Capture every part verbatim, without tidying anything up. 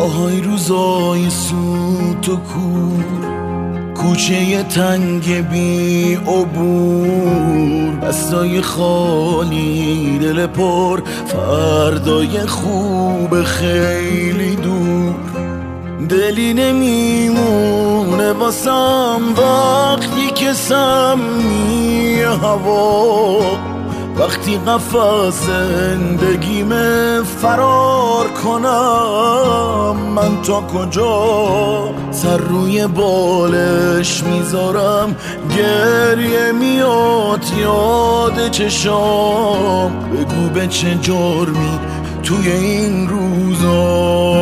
راهای روزای سوت و کور، کوچه تنگ بی عبور، دستای خالی دل پر، فردای خوب خیلی دور. دلی نمیمونه واسم وقتی که سمی هوا، وقتی قفس زندگیم فرار کنم، من تا کجا سر روی بالش میذارم، گریه میاد یاد چشام. بگو به چه جرمی توی این روزا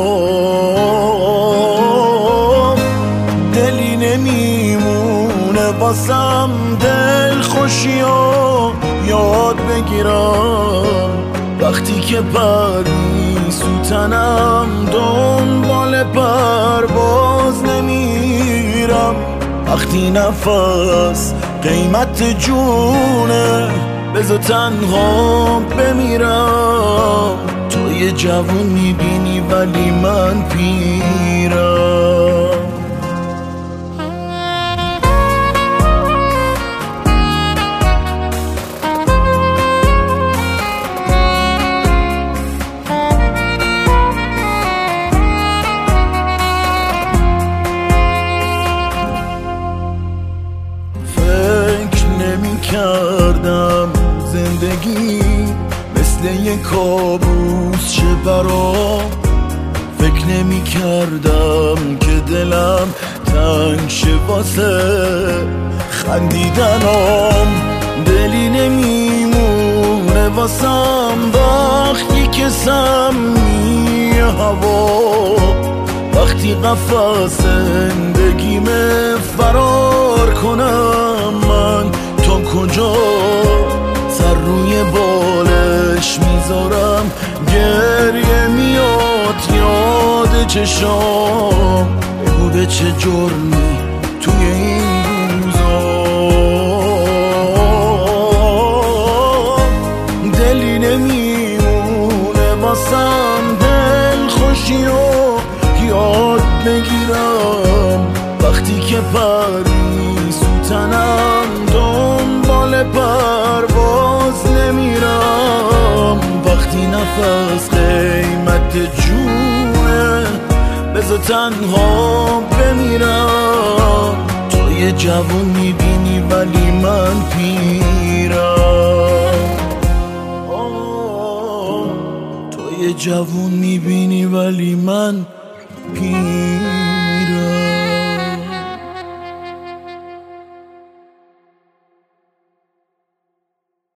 دلی نمیمونه واسم دل خوشیا یاد بگیرم، وقتی که پری سوتنم دنبال پرواز نمیرم. وقتی نفس قیمت جونه بذار تنها بمیرم، تو یه جوون میبینی ولی من پیرم. کردم زندگی مثل یه کابوس شه برام، فکر نمی کردم که دلم تنگ شه واسه خندیدنم. دلی نمیمونه واسم وقتی که سمی هوا، وقتی قفس زندگیم فرار کنم، من تا کجا سر روی بالش میذارم، گریه میاد یاد چشام. بگو به چه جرمی توی این روزا دلی نمیمونه واسم دل خوشی و یاد بگیرم، وقتی که پری سوتنم دنبال پرواز نمیرم. وقتی نفس قیمت جونه بذار تنها بمیرم، تو یه جوون میبینی ولی من پیرم. تو یه جوون میبینی ولی من پیرم.